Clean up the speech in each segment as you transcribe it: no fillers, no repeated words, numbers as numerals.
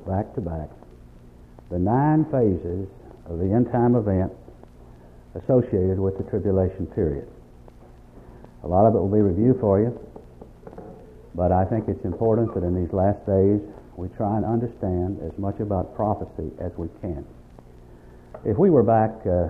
back to back, the 9 phases of the end-time event associated with the tribulation period. A lot of it will be review for you, but I think it's important that in these last days we try and understand as much about prophecy as we can. If we were back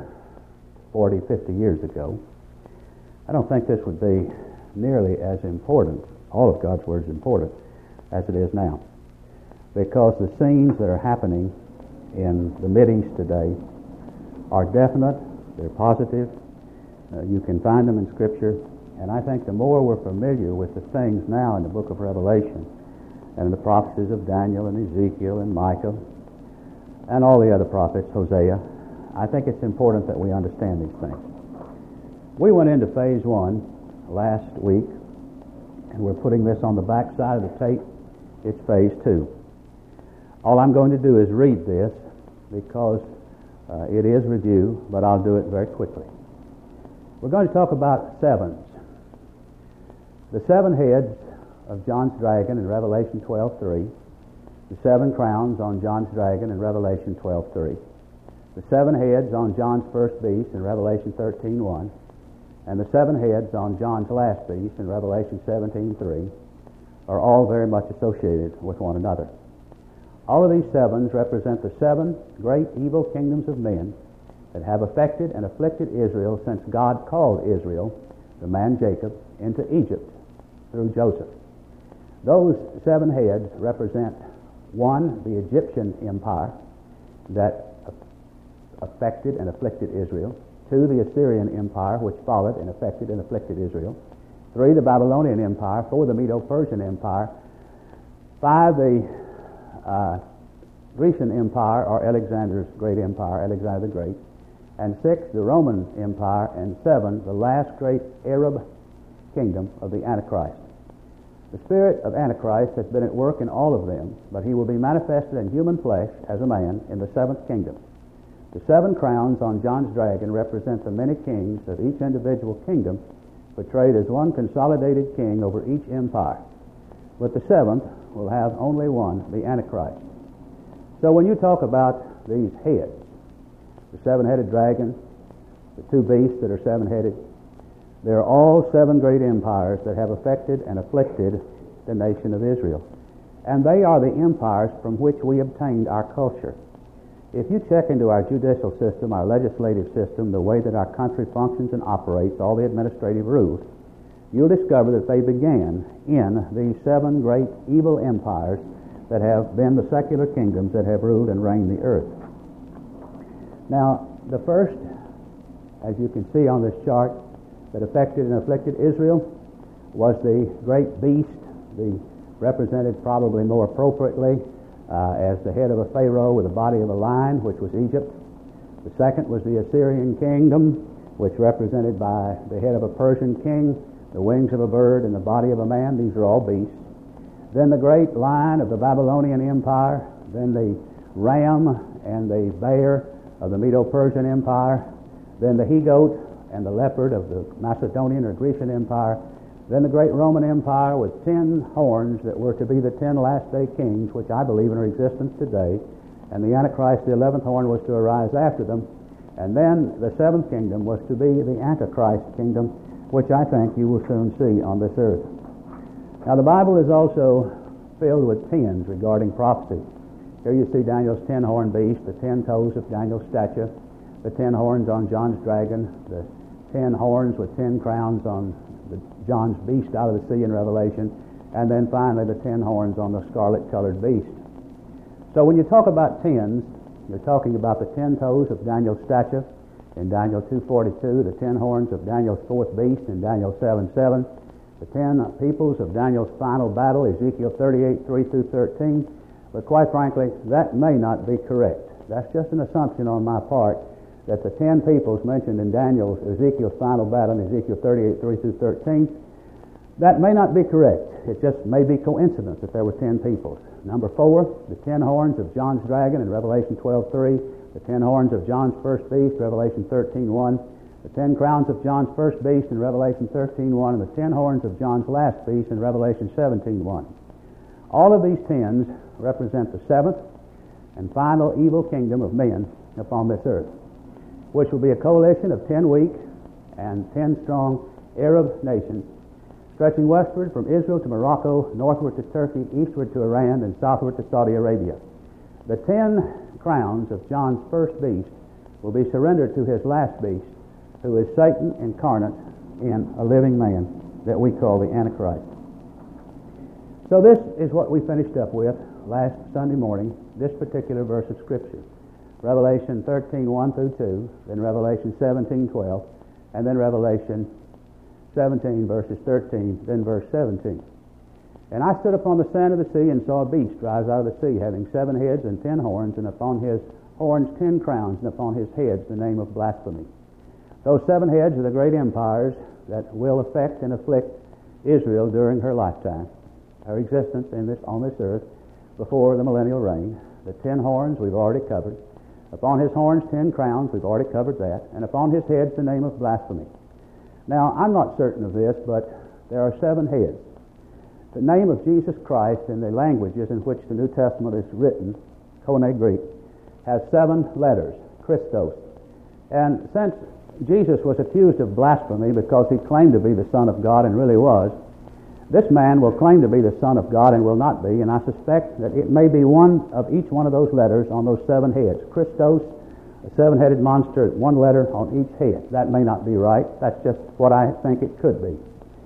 40, 50 years ago, I don't think this would be nearly as important, all of God's Word is important, as it is now. Because the scenes that are happening in the Mideast today are definite, they're positive, you can find them in Scripture, and I think the more we're familiar with the things now in the book of Revelation and the prophecies of Daniel and Ezekiel and Micah and all the other prophets, Hosea, I think it's important that we understand these things. We went into phase 1 last week, and we're putting this on the back side of the tape. It's phase 2. All I'm going to do is read this because it is review, but I'll do it very quickly. We're going to talk about sevens. The 7 heads of John's dragon in Revelation 12:3, the 7 crowns on John's dragon in Revelation 12:3, the 7 heads on John's first beast in Revelation 13:1, and the 7 heads on John's last beast in Revelation 17:3 are all very much associated with one another. All of these sevens represent the 7 great evil kingdoms of men that have affected and afflicted Israel since God called Israel, the man Jacob, into Egypt through Joseph. Those 7 heads represent 1, the Egyptian empire that affected and afflicted Israel; 2, the Assyrian empire which followed and affected and afflicted Israel; 3, the Babylonian empire; 4, the Medo-Persian empire; 5, the Grecian empire, or Alexander's great empire, Alexander the Great; and 6, the Roman empire; and 7, the last great Arab kingdom of the Antichrist. The spirit of Antichrist has been at work in all of them, but he will be manifested in human flesh as a man in the 7th kingdom. The 7 crowns on John's dragon represent the many kings of each individual kingdom, portrayed as one consolidated king over each empire. But the 7th will have only one, the Antichrist. So when you talk about these heads, the 7-headed dragon, the 2 beasts that are 7-headed, they're all 7 great empires that have affected and afflicted the nation of Israel. And they are the empires from which we obtained our culture. If you check into our judicial system, our legislative system, the way that our country functions and operates, all the administrative rules, you'll discover that they began in these 7 great evil empires that have been the secular kingdoms that have ruled and reigned the earth. Now, the first, as you can see on this chart, that affected and afflicted Israel was the great beast, represented probably more appropriately as the head of a pharaoh with the body of a lion, which was Egypt. The second was the Assyrian kingdom, which represented by the head of a Persian king, the wings of a bird, and the body of a man. These are all beasts. Then the great lion of the Babylonian empire, then the ram and the bear of the Medo-Persian empire, then the he-goat and the leopard of the Macedonian or Grecian empire, then the great Roman empire with 10 horns that were to be the 10 last-day kings, which I believe in existence today, and the Antichrist, the 11th horn, was to arise after them, and then the 7th kingdom was to be the Antichrist kingdom, which I think you will soon see on this earth. Now the Bible is also filled with 10s regarding prophecy. Here you see Daniel's 10-horned beast, the 10 toes of Daniel's statue, the 10 horns on John's dragon, the 10 horns with 10 crowns on John's beast out of the sea in Revelation, and then finally the 10 horns on the scarlet-colored beast. So when you talk about 10s, you're talking about the 10 toes of Daniel's statue in Daniel 2:42, the 10 horns of Daniel's 4th beast in Daniel 7:7, the 10 peoples of Daniel's final battle, Ezekiel 38:3-13. But quite frankly, that may not be correct. That's just an assumption on my part that the 10 peoples mentioned in Ezekiel's final battle in Ezekiel 38:3-13, that may not be correct. It just may be coincidence that there were 10 peoples. Number 4, the 10 horns of John's dragon in Revelation 12:3, the 10 horns of John's first beast, Revelation 13:1, the 10 crowns of John's first beast in Revelation 13:1, and the 10 horns of John's last beast in Revelation 17:1. All of these 10s represent the 7th, and final evil kingdom of men upon this earth, which will be a coalition of 10 weak and 10 strong Arab nations, stretching westward from Israel to Morocco, northward to Turkey, eastward to Iran, and southward to Saudi Arabia. The 10 crowns of John's first beast will be surrendered to his last beast, who is Satan incarnate in a living man that we call the Antichrist. So this is what we finished up with last Sunday morning, this particular verse of Scripture. Revelation 13, 1 through 2, then Revelation 17, 12, and then Revelation 17, verses 13, then verse 17. And I stood upon the sand of the sea and saw a beast rise out of the sea, having 7 heads and 10 horns, and upon his horns 10 crowns, and upon his heads the name of blasphemy. Those 7 heads are the great empires that will affect and afflict Israel during her lifetime, her existence on this earth before the millennial reign. The 10 horns we've already covered. Upon his horns 10 crowns, we've already covered that. And upon his heads the name of blasphemy. Now, I'm not certain of this, but there are 7 heads. The name of Jesus Christ in the languages in which the New Testament is written, Koine Greek, has 7 letters, Christos. And since Jesus was accused of blasphemy because he claimed to be the Son of God and really was, this man will claim to be the Son of God and will not be, and I suspect that it may be one of each one of those letters on those 7 heads. Christos, a 7-headed monster, 1 letter on each head. That may not be right. That's just what I think it could be.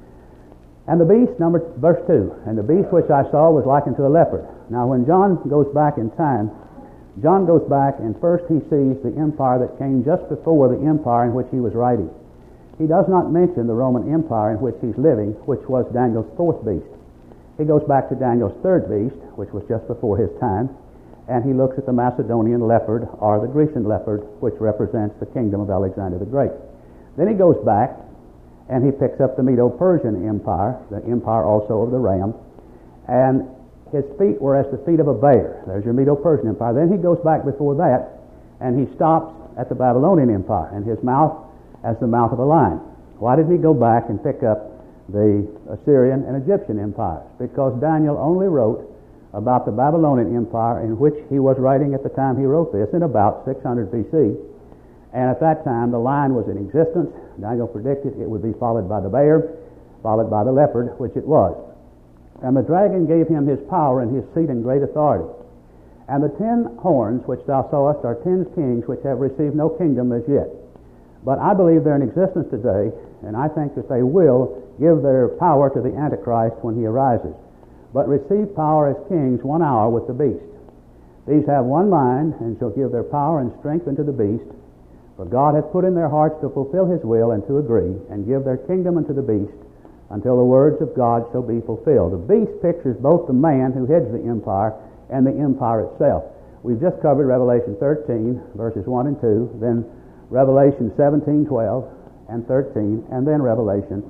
And the beast, verse 2, and the beast which I saw was likened to a leopard. Now when John goes back in time, John goes back and first he sees the empire that came just before the empire in which he was writing. He does not mention the Roman Empire in which he's living, which was Daniel's 4th beast. He goes back to Daniel's 3rd beast, which was just before his time, and he looks at the Macedonian leopard, or the Grecian leopard, which represents the kingdom of Alexander the Great. Then he goes back, and he picks up the Medo-Persian Empire, the empire also of the ram, and his feet were as the feet of a bear. There's your Medo-Persian Empire. Then he goes back before that, and he stops at the Babylonian Empire, and his mouth as the mouth of a lion. Why did he go back and pick up the Assyrian and Egyptian empires? Because Daniel only wrote about the Babylonian Empire in which he was writing at the time he wrote this in about 600 BC. And at that time the lion was in existence. Daniel predicted it would be followed by the bear, followed by the leopard, which it was. And the dragon gave him his power and his seat and great authority. And the 10 horns which thou sawest are 10 kings which have received no kingdom as yet. But I believe they're in existence today, and I think that they will give their power to the Antichrist when he arises, but receive power as kings 1 hour with the beast. These have one mind, and shall give their power and strength unto the beast, for God hath put in their hearts to fulfill his will and to agree, and give their kingdom unto the beast, until the words of God shall be fulfilled. The beast pictures both the man who heads the empire and the empire itself. We've just covered Revelation 13, verses 1 and 2, then Revelation 17, 12, and 13, and then Revelation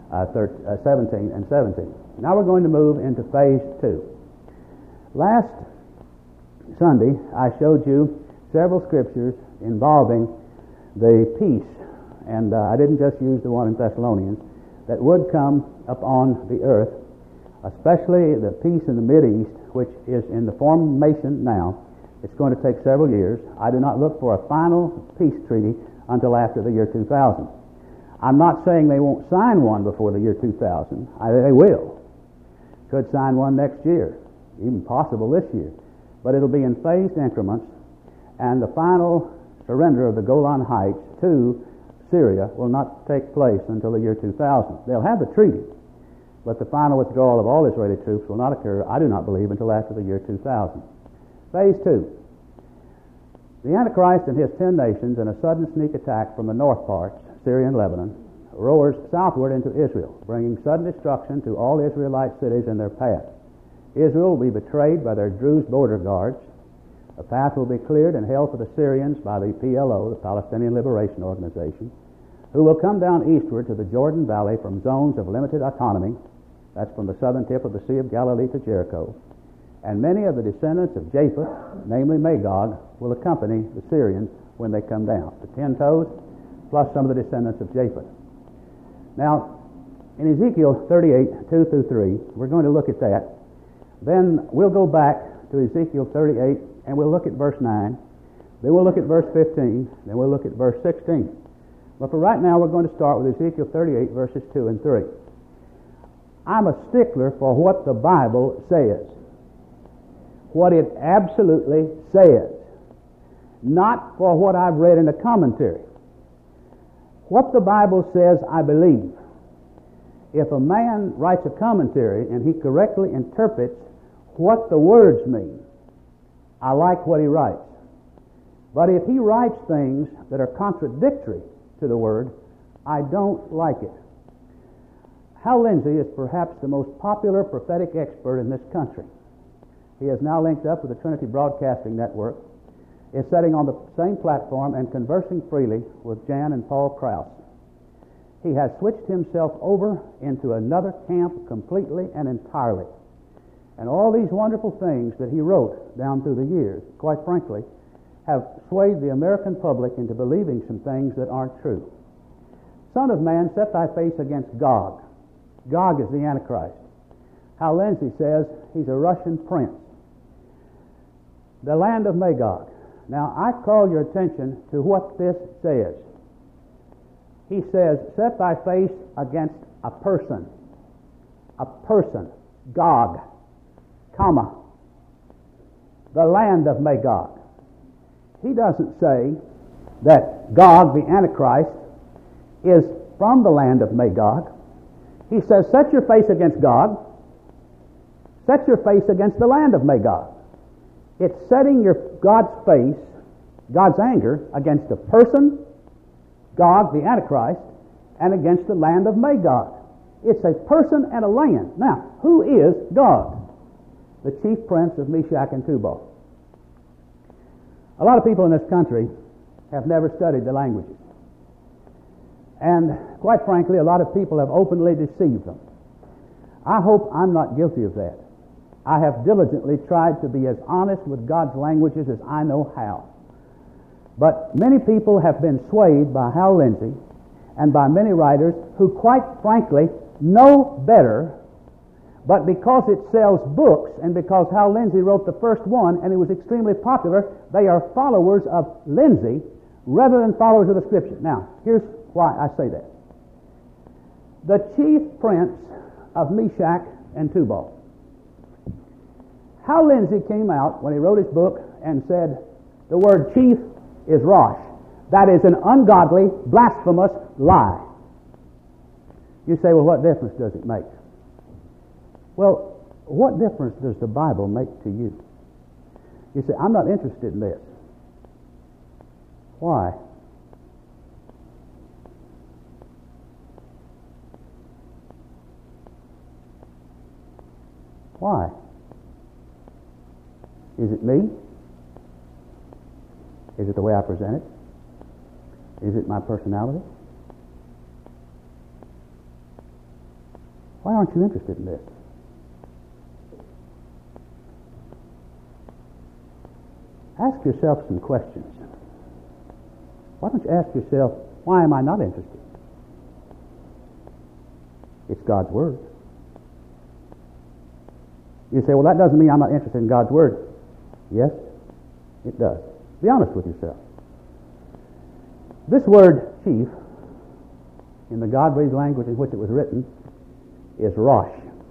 17 and 17. Now we're going to move into phase 2. Last Sunday, I showed you several scriptures involving the peace, and I didn't just use the one in Thessalonians, that would come upon the earth, especially the peace in the Mideast, which is in the formation now. It's going to take several years. I do not look for a final peace treaty until after the year 2000. I'm not saying they won't sign one before the year 2000. They will. Could sign one next year, even possible this year. But it'll be in phased increments, and the final surrender of the Golan Heights to Syria will not take place until the year 2000. They'll have the treaty, but the final withdrawal of all Israeli troops will not occur, I do not believe, until after the year 2000. Phase 2. The Antichrist and his 10 nations, in a sudden sneak attack from the north parts, Syria and Lebanon, roars southward into Israel, bringing sudden destruction to all Israelite cities in their path. Israel will be betrayed by their Druze border guards. A path will be cleared and held for the Syrians by the PLO, the Palestinian Liberation Organization, who will come down eastward to the Jordan Valley from zones of limited autonomy. That's from the southern tip of the Sea of Galilee to Jericho. And many of the descendants of Japheth, namely Magog, will accompany the Syrians when they come down. The 10 toes, plus some of the descendants of Japheth. Now, in Ezekiel 38, 2 through 3, we're going to look at that. Then we'll go back to Ezekiel 38, and we'll look at verse 9. Then we'll look at verse 15. Then we'll look at verse 16. But for right now, we're going to start with Ezekiel 38, verses 2 and 3. I'm a stickler for what the Bible says. What it absolutely says. Not for what I've read in a commentary. What the Bible says, I believe. If a man writes a commentary and he correctly interprets what the words mean, I like what he writes. But if he writes things that are contradictory to the Word, I don't like it. Hal Lindsey is perhaps the most popular prophetic expert in this country. He is now linked up with the Trinity Broadcasting Network, is sitting on the same platform and conversing freely with Jan and Paul Krause. He has switched himself over into another camp completely and entirely. And all these wonderful things that he wrote down through the years, quite frankly, have swayed the American public into believing some things that aren't true. Son of man, set thy face against Gog. Gog is the Antichrist. Hal Lindsey says he's a Russian prince. The land of Magog. Now, I call your attention to what this says. He says, set thy face against a person. A person. Gog. Comma. The land of Magog. He doesn't say that Gog, the Antichrist, is from the land of Magog. He says, set your face against Gog. Set your face against the land of Magog. It's setting God's face, God's anger, against a person, Gog, the Antichrist, and against the land of Magog. It's a person and a land. Now, who is Gog? The chief prince of Meshach and Tubal. A lot of people in this country have never studied the languages. And quite frankly, a lot of people have openly deceived them. I hope I'm not guilty of that. I have diligently tried to be as honest with God's languages as I know how. But many people have been swayed by Hal Lindsey and by many writers who, quite frankly, know better, but because it sells books and because Hal Lindsey wrote the first one and it was extremely popular, they are followers of Lindsey rather than followers of the Scripture. Now, here's why I say that. The chief prince of Meshach and Tubal. Hal Lindsey came out when he wrote his book and said the word chief is Rosh. That is an ungodly, blasphemous lie. You say, well, what difference does it make? Well, what difference does the Bible make to you? You say, I'm not interested in this. Why? Why? Is it me? Is it the way I present it? Is it my personality? Why aren't you interested in this? Ask yourself some questions. Why don't you ask yourself, why am I not interested? It's God's Word. You say, well, that doesn't mean I'm not interested in God's Word. Yes, it does. Be honest with yourself. This word, chief, in the God-breathed language in which it was written, is Rosh.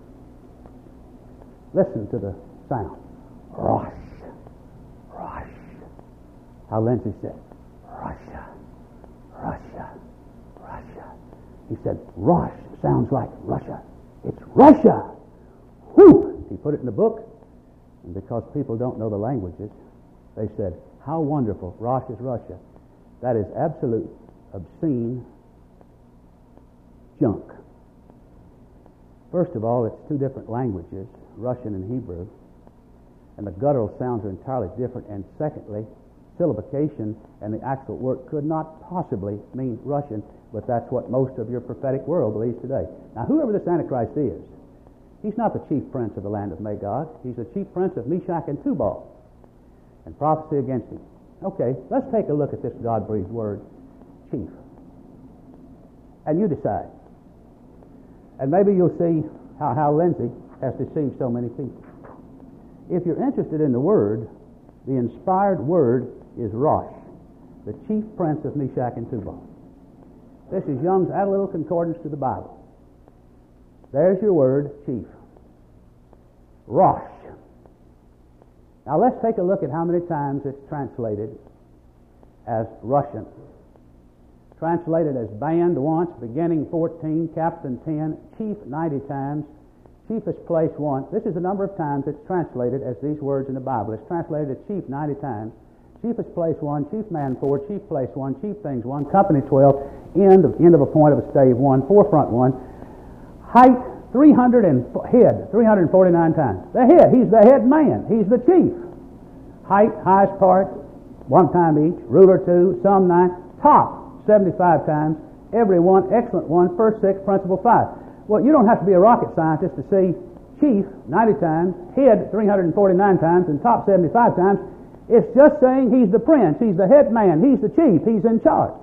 Listen to the sound. Rosh. Rosh. How Lindsey said, Russia. Russia. Russia. He said, Rosh sounds like Russia. It's Russia. Whoop! He put it in the book, and because people don't know the languages, they said, how wonderful. Rosh is Russia. That is absolute, obscene junk. First of all, it's two different languages, Russian and Hebrew, and the guttural sounds are entirely different. And secondly, syllabication and the actual word could not possibly mean Russian, but that's what most of your prophetic world believes today. Now, whoever this Antichrist is, he's not the chief prince of the land of Magog. He's the chief prince of Meshach and Tubal, and prophecy against him. Okay, let's take a look at this God-breathed word, chief. And you decide. And maybe you'll see how Hal Lindsey has deceived so many people. If you're interested in the word, the inspired word is Rosh, the chief prince of Meshach and Tubal. This is Young's Analytical Concordance to the Bible. There's your word, chief. Rosh. Now let's take a look at how many times it's translated as Russian. Translated as band once, beginning 14, captain 10, chief 90 times, chiefest place 1. This is the number of times it's translated as these words in the Bible. It's translated as chief 90 times, chiefest place 1, chief man 4, chief place 1, chief things 1, company 12, end of a point of a stave 1, forefront 1, height 300 and head 349 times. The head, he's the head man, he's the chief. Height, highest part, 1 time each, ruler 2, sum 9, top 75 times, every one, excellent 1, first 6, principal 5. Well, you don't have to be a rocket scientist to see chief 90 times, head 349 times, and top 75 times. It's just saying he's the prince, he's the head man, he's the chief, he's in charge.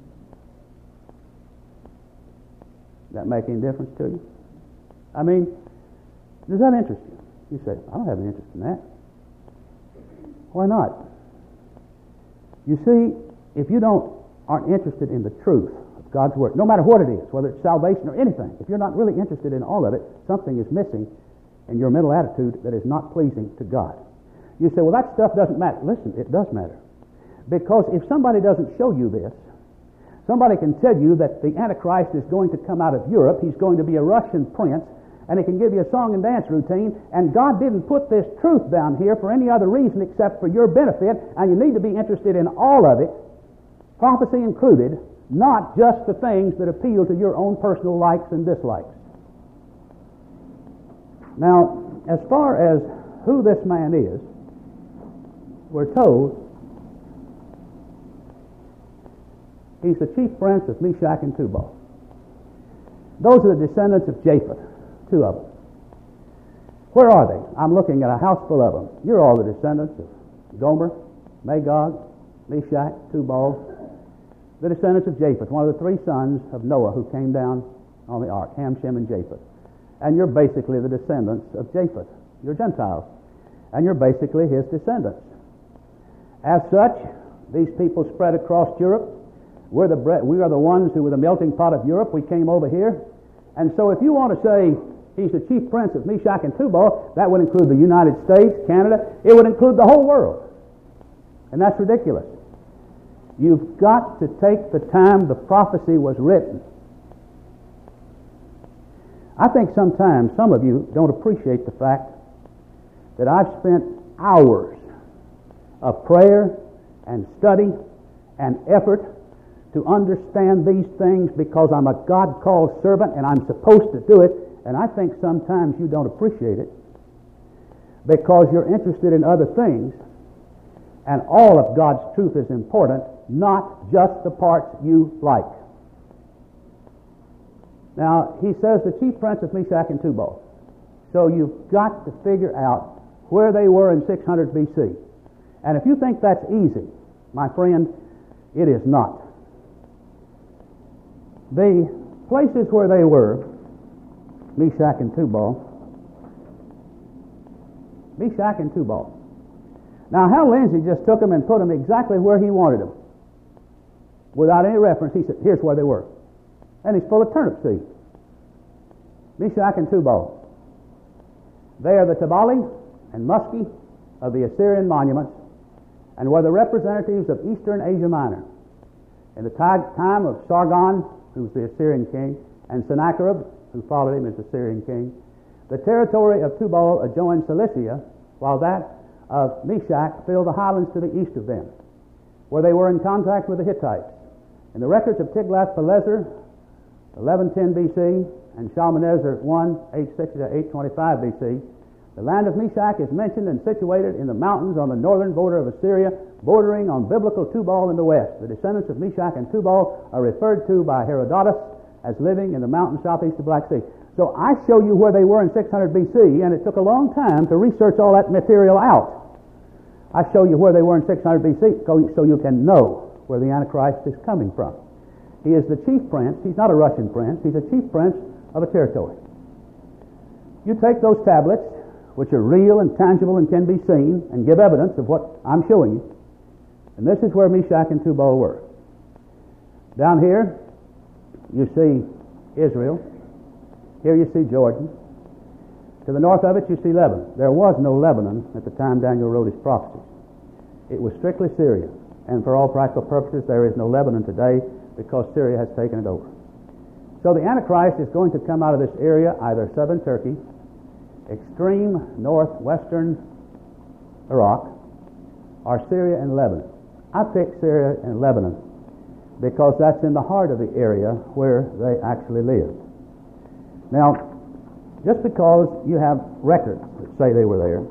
Does that make any difference to you? I mean, does that interest you? You say, I don't have any interest in that. Why not? You see, if you aren't interested in the truth of God's Word, no matter what it is, whether it's salvation or anything, if you're not really interested in all of it, something is missing in your mental attitude that is not pleasing to God. You say, well, that stuff doesn't matter. Listen, it does matter. Because if somebody doesn't show you this, somebody can tell you that the Antichrist is going to come out of Europe, he's going to be a Russian prince, and he can give you a song and dance routine, and God didn't put this truth down here for any other reason except for your benefit, and you need to be interested in all of it, prophecy included, not just the things that appeal to your own personal likes and dislikes. Now, as far as who this man is, we're told he's the chief prince of Meshach and Tubal. Those are the descendants of Japheth, 2 of them. Where are they? I'm looking at a house full of them. You're all the descendants of Gomer, Magog, Meshach, Tubal, the descendants of Japheth, one of the 3 sons of Noah who came down on the ark, Ham, Shem, and Japheth. And you're basically the descendants of Japheth. You're Gentiles. And you're basically his descendants. As such, these people spread across Europe. We are the ones who were the melting pot of Europe. We came over here. And so if you want to say he's the chief prince of Meshach and Tubal, that would include the United States, Canada. It would include the whole world. And that's ridiculous. You've got to take the time the prophecy was written. I think sometimes some of you don't appreciate the fact that I've spent hours of prayer and study and effort to understand these things because I'm a God-called servant and I'm supposed to do it, and I think sometimes you don't appreciate it because you're interested in other things, and all of God's truth is important, not just the parts you like. Now, he says the chief prince of Meshach and Tubal. So you've got to figure out where they were in 600 BC. And if you think that's easy, my friend, it is not. The places where they were, Meshach and Tubal. Meshach and Tubal. Now, Hal Lindsey just took them and put them exactly where he wanted them. Without any reference, he said, here's where they were. And he's full of turnip seed. Meshach and Tubal. They are the Tabali and Muski of the Assyrian monuments and were the representatives of Eastern Asia Minor. In the time of Sargon, who was the Assyrian king, and Sennacherib, who followed him as Assyrian king, the territory of Tubal adjoined Cilicia, while that of Meshach filled the highlands to the east of them, where they were in contact with the Hittites. In the records of Tiglath-Pileser, 1110 BC, and Shalmaneser 860 to 825 BC, the land of Meshach is mentioned and situated in the mountains on the northern border of Assyria, bordering on biblical Tubal in the west. The descendants of Meshach and Tubal are referred to by Herodotus as living in the mountains southeast of Black Sea. So I show you where they were in 600 BC, and it took a long time to research all that material out. I show you where they were in 600 BC so you can know where the Antichrist is coming from. He is the chief prince. He's not a Russian prince. He's a chief prince of a territory. You take those tablets which are real and tangible and can be seen and give evidence of what I'm showing you. And this is where Meshach and Tubal were. Down here, you see Israel. Here you see Jordan. To the north of it, you see Lebanon. There was no Lebanon at the time Daniel wrote his prophecy. It was strictly Syria. And for all practical purposes, there is no Lebanon today because Syria has taken it over. So the Antichrist is going to come out of this area, either southern Turkey, extreme northwestern Iraq, or Syria and Lebanon. I picked Syria and Lebanon because that's in the heart of the area where they actually lived. Now, just because you have records that say they were there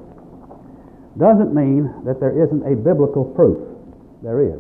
doesn't mean that there isn't a biblical proof. There is.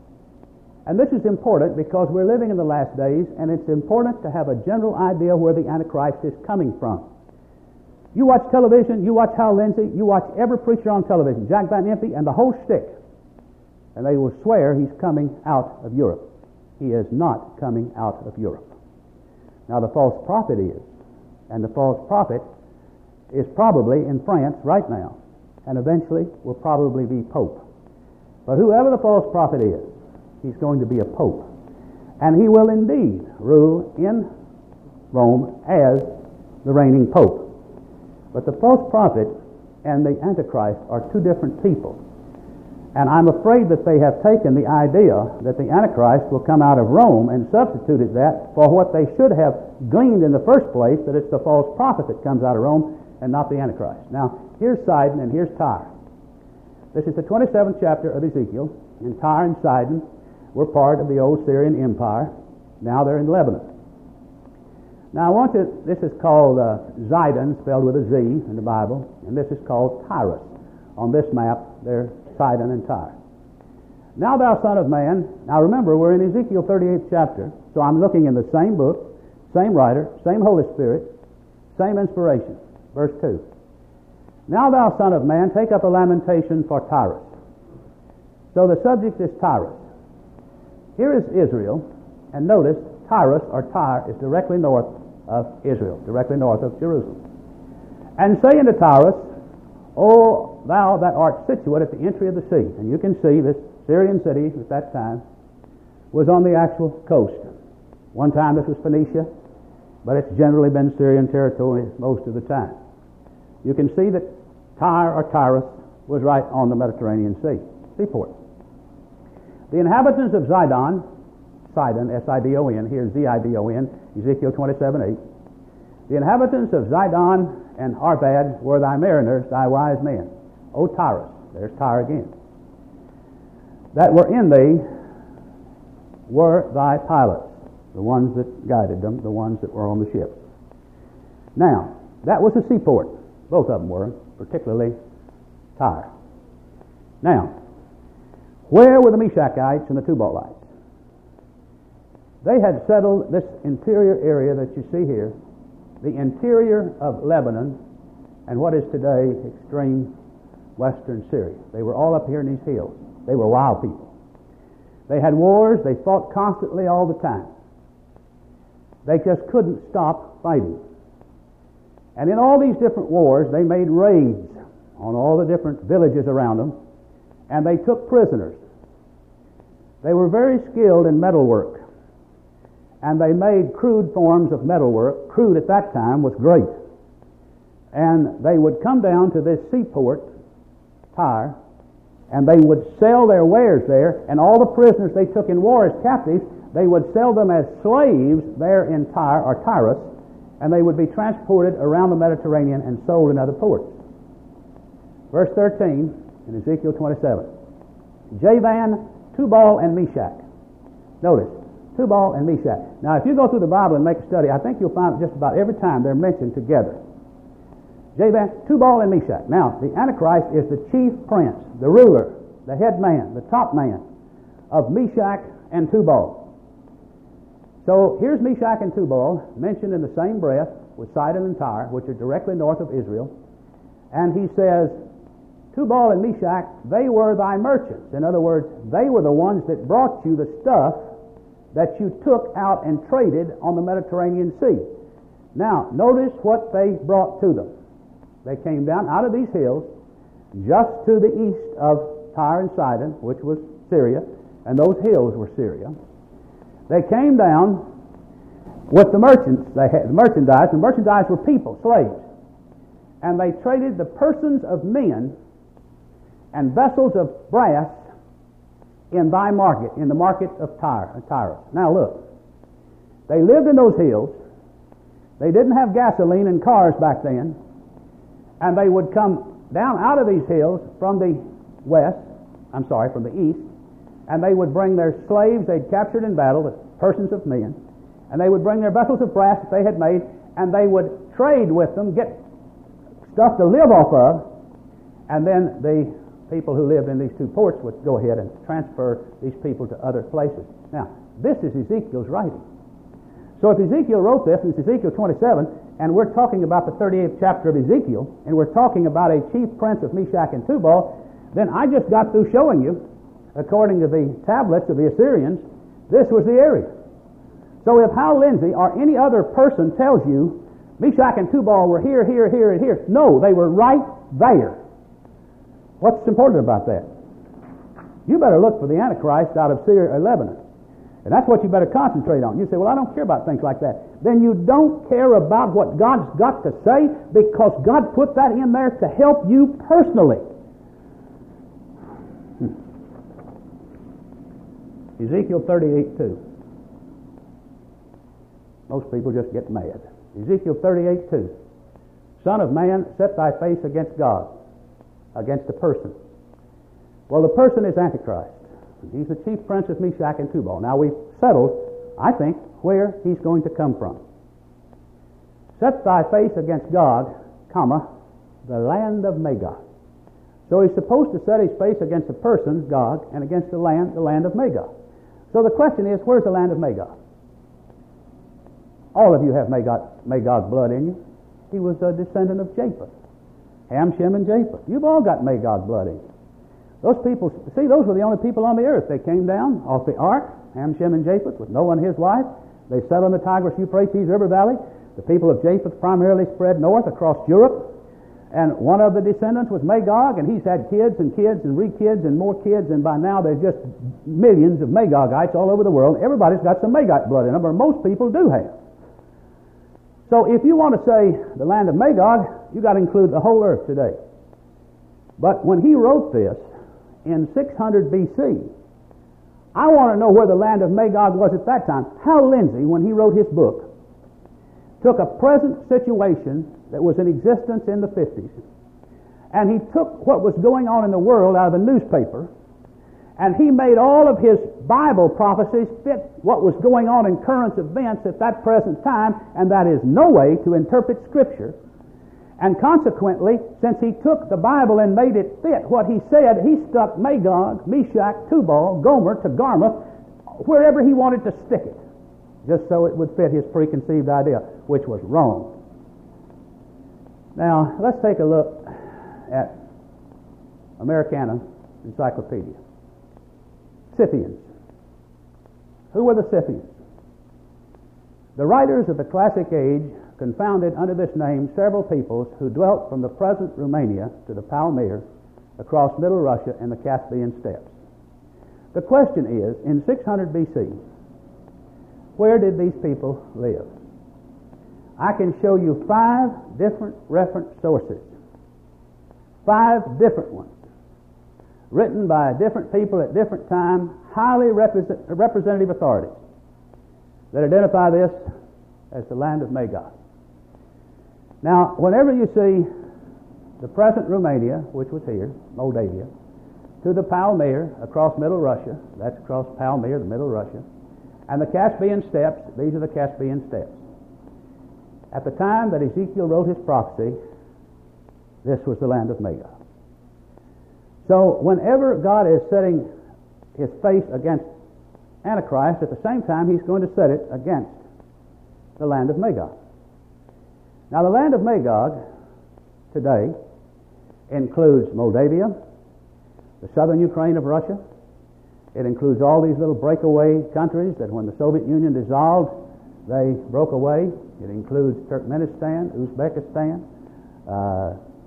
And this is important because we're living in the last days, and it's important to have a general idea where the Antichrist is coming from. You watch television, you watch Hal Lindsey, you watch every preacher on television, Jack Van Impe, and the whole shtick, and they will swear he's coming out of Europe. He is not coming out of Europe. Now, the false prophet is, and the false prophet is probably in France right now, and eventually will probably be Pope. But whoever the false prophet is, he's going to be a pope. And he will indeed rule in Rome as the reigning pope. But the false prophet and the Antichrist are two different people. And I'm afraid that they have taken the idea that the Antichrist will come out of Rome and substituted that for what they should have gleaned in the first place, that it's the false prophet that comes out of Rome and not the Antichrist. Now, here's Sidon and here's Tyre. This is the 27th chapter of Ezekiel, and Tyre and Sidon were part of the old Syrian Empire. Now they're in Lebanon. Now I want to, this is called Zidon, spelled with a Z in the Bible, and this is called Tyrus. On this map, they're Sidon and Tyre. Now thou son of man, now remember we're in Ezekiel 38th chapter, so I'm looking in the same book, same writer, same Holy Spirit, same inspiration. Verse 2. Now thou son of man, take up a lamentation for Tyrus. So the subject is Tyrus. Here is Israel, and notice Tyrus, or Tyre, is directly north of Israel, directly north of Jerusalem. And say unto Tyrus, O thou that art situate at the entry of the sea. And you can see this Syrian city at that time was on the actual coast. One time this was Phoenicia, but it's generally been Syrian territory most of the time. You can see that Tyre or Tyrus was right on the Mediterranean Sea, seaport. The inhabitants of Sidon, S-I-D-O-N, here Z-I-D-O-N, Ezekiel 27:8. The inhabitants of Zidon and Arpad were thy mariners, thy wise men. O Tyrus, there's Tyre again. That were in thee were thy pilots, the ones that guided them, the ones that were on the ships. Now, that was a seaport. Both of them were, particularly Tyre. Now, where were the Meshachites and the Tubalites? They had settled this interior area that you see here, the interior of Lebanon, and what is today extreme western Syria. They were all up here in these hills. They were wild people. They had wars. They fought constantly all the time. They just couldn't stop fighting. And in all these different wars, they made raids on all the different villages around them, and they took prisoners. They were very skilled in metalwork, and they made crude forms of metalwork. Crude at that time was great. And they would come down to this seaport, Tyre, and they would sell their wares there, and all the prisoners they took in war as captives, they would sell them as slaves there in Tyre, or Tyrus, and they would be transported around the Mediterranean and sold in other ports. Verse 13 in Ezekiel 27. Javan, Tubal, and Meshach. Notice, Tubal and Meshach. Now, if you go through the Bible and make a study, I think you'll find just about every time they're mentioned together. Javan, Tubal, and Meshach. Now, the Antichrist is the chief prince, the ruler, the head man, the top man of Meshach and Tubal. So here's Meshach and Tubal mentioned in the same breath with Sidon and Tyre, which are directly north of Israel. And he says, Tubal and Meshach, they were thy merchants. In other words, they were the ones that brought you the stuff that you took out and traded on the Mediterranean Sea. Now, notice what they brought to them. They came down out of these hills just to the east of Tyre and Sidon, which was Syria, and those hills were Syria. They came down with the merchants. They had the merchandise. The merchandise were people, slaves. And they traded the persons of men and vessels of brass in thy market, in the market of Tyre. Now look, they lived in those hills. They didn't have gasoline and cars back then. And they would come down out of these hills from the from the east, and they would bring their slaves they'd captured in battle, the persons of men, and they would bring their vessels of brass that they had made, and they would trade with them, get stuff to live off of, and then the people who lived in these two ports would go ahead and transfer these people to other places. Now, this is Ezekiel's writing. So if Ezekiel wrote this, and it's Ezekiel 27, and we're talking about the 38th chapter of Ezekiel, and we're talking about a chief prince of Meshach and Tubal, then I just got through showing you, according to the tablets of the Assyrians, this was the area. So if Hal Lindsey or any other person tells you Meshach and Tubal were here, here, here, and here, no, they were right there. What's important about that? You better look for the Antichrist out of Syria or Lebanon. And that's what you better concentrate on. You say, well, I don't care about things like that. Then you don't care about what God's got to say, because God put that in there to help you personally. Ezekiel 38:2. Most people just get mad. Ezekiel 38:2. Son of man, set thy face against God, against the person. Well, the person is Antichrist. He's the chief prince of Meshach and Tubal. Now we've settled, I think, where he's going to come from. Set thy face against Gog, comma, the land of Magog. So he's supposed to set his face against the person, Gog, and against the land of Magog. So the question is, where's the land of Magog? All of you have Magog blood in you. He was a descendant of Japheth. Ham, Shem, and Japheth. You've all got Magog blood in you. Those people, see, those were the only people on the earth. They came down off the ark, Ham, Shem, and Japheth, with Noah and his wife. They settled in the Tigris-Euphrates River Valley. The people of Japheth primarily spread north across Europe. And one of the descendants was Magog, and he's had kids and kids and re-kids and more kids, and by now there's just millions of Magogites all over the world. Everybody's got some Magog blood in them, or most people do have. So if you want to say the land of Magog, you've got to include the whole earth today. But when he wrote this in 600 BC, I want to know where the land of Magog was at that time. Hal Lindsey, when he wrote his book, took a present situation that was in existence in the 50s, and he took what was going on in the world out of the newspaper, and he made all of his Bible prophecies fit what was going on in current events at that present time, and that is no way to interpret Scripture. And consequently, since he took the Bible and made it fit what he said, he stuck Magog, Meshach, Tubal, Gomer to Garmuth, wherever he wanted to stick it, just so it would fit his preconceived idea, which was wrong. Now, let's take a look at Americana Encyclopedia. Scythians. Who were the Scythians? The writers of the Classic Age confounded under this name several peoples who dwelt from the present Romania to the Palmyra, across Middle Russia and the Caspian steppes. The question is, in 600 BC, where did these people live? I can show you 5 different reference sources, 5 different ones, written by different people at different times, highly representative authorities that identify this as the land of Magog. Now, whenever you see the present Romania, which was here, Moldavia, to the Palmyra, across Middle Russia, that's across Palmyra, the Middle Russia, and the Caspian steppes, these are the Caspian steppes. At the time that Ezekiel wrote his prophecy, this was the land of Magog. So whenever God is setting his face against Antichrist, at the same time he's going to set it against the land of Magog. Now the land of Magog today includes Moldavia, the southern Ukraine of Russia. It includes all these little breakaway countries that when the Soviet Union dissolved, they broke away. It includes Turkmenistan, Uzbekistan,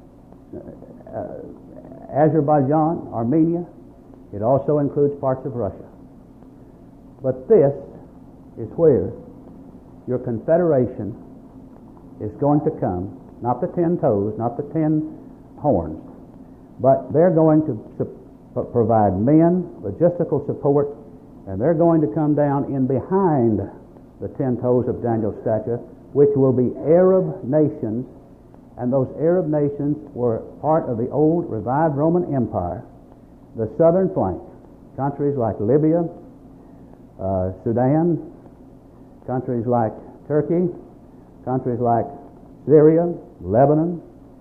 Azerbaijan, Armenia. It also includes parts of Russia. But this is where your confederation is going to come, not the 10 toes, not the 10 horns, but they're going to provide men, logistical support, and they're going to come down in behind the 10 toes of Daniel's statue, which will be Arab nations, and those Arab nations were part of the old revived Roman Empire, the southern flank, countries like Libya, Sudan, countries like Turkey, countries like Syria, Lebanon,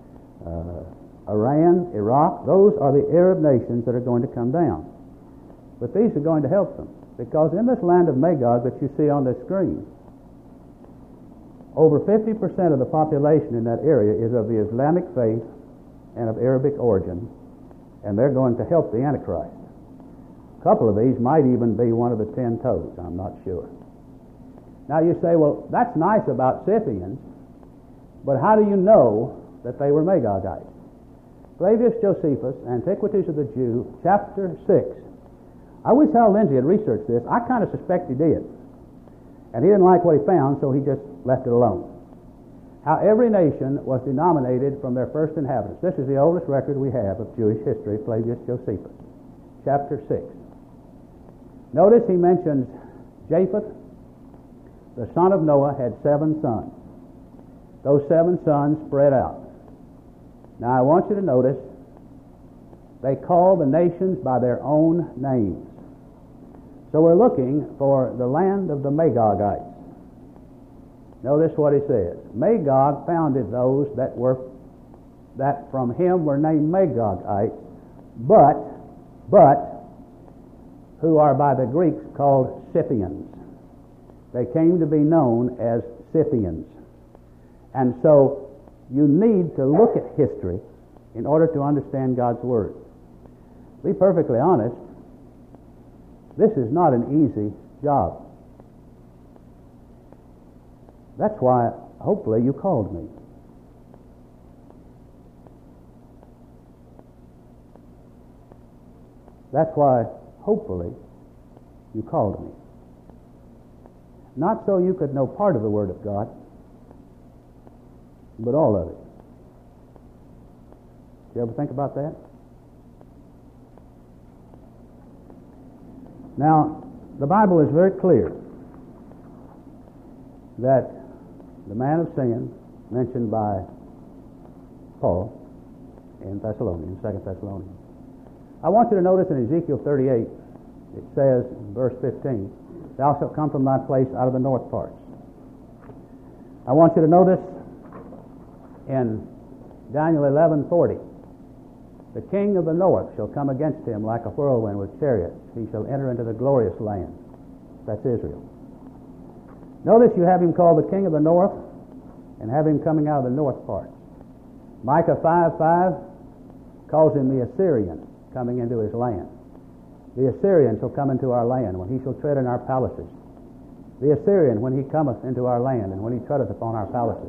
Iran, Iraq. Those are the Arab nations that are going to come down. But these are going to help them, because in this land of Magog that you see on this screen, over 50% of the population in that area is of the Islamic faith and of Arabic origin, and they're going to help the Antichrist. A couple of these might even be one of the 10 toes, I'm not sure. Now you say, well, that's nice about Scythians, but how do you know that they were Magogites? Flavius Josephus, Antiquities of the Jew, chapter 6. I wish Hal Lindsey had researched this. I kind of suspect he did. And he didn't like what he found, so he just left it alone. How every nation was denominated from their first inhabitants. This is the oldest record we have of Jewish history, Flavius Josephus, chapter 6. Notice he mentions Japheth, the son of Noah, had 7 sons. Those 7 sons spread out. Now I want you to notice they call the nations by their own names. So we're looking for the land of the Magogites. Notice what he says. Magog founded those that from him were named Magogites, but who are by the Greeks called Scythians. They came to be known as Scythians. And so you need to look at history in order to understand God's Word. To be perfectly honest, this is not an easy job. That's why, hopefully, you called me. That's why, hopefully, you called me. Not so you could know part of the Word of God, but all of it. Did you ever think about that? Now, the Bible is very clear that the man of sin mentioned by Paul in Thessalonians, 2 Thessalonians. I want you to notice in Ezekiel 38, it says in verse 15, "Thou shalt come from thy place out of the north parts." I want you to notice in Daniel 11:40, "The king of the north shall come against him like a whirlwind with chariots. He shall enter into the glorious land." That's Israel. Notice you have him called the king of the north and have him coming out of the north part. Micah 5:5 calls him the Assyrian coming into his land. The Assyrian shall come into our land when he shall tread in our palaces. The Assyrian when he cometh into our land and when he treadeth upon our palaces.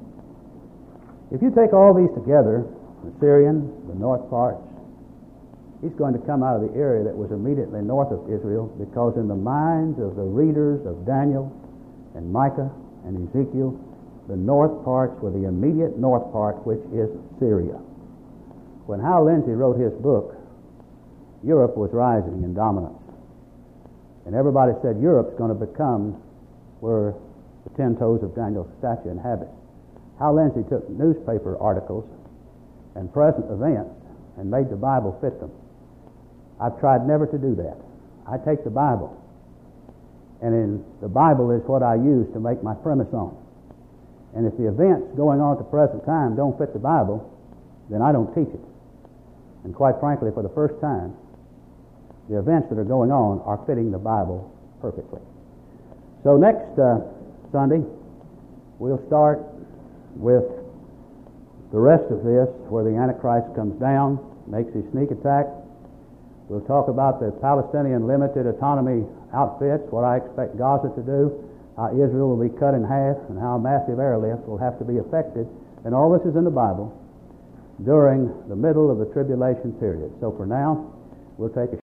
If you take all these together, the Assyrian, the north parts, he's going to come out of the area that was immediately north of Israel, because in the minds of the readers of Daniel and Micah and Ezekiel, the north parts were the immediate north part, which is Syria. When Hal Lindsey wrote his book, Europe was rising in dominance. And everybody said Europe's going to become where the 10 toes of Daniel's statue inhabit. Hal Lindsey took newspaper articles and present events and made the Bible fit them. I've tried never to do that. I take the Bible, and in the Bible is what I use to make my premise on. And if the events going on at the present time don't fit the Bible, then I don't teach it. And quite frankly, for the first time, the events that are going on are fitting the Bible perfectly. So next Sunday, we'll start with the rest of this, where the Antichrist comes down, makes his sneak attack. We'll talk about the Palestinian limited autonomy outfits, what I expect Gaza to do, how Israel will be cut in half, and how a massive airlift will have to be effected. And all this is in the Bible. during the middle of the tribulation period. So for now, we'll take a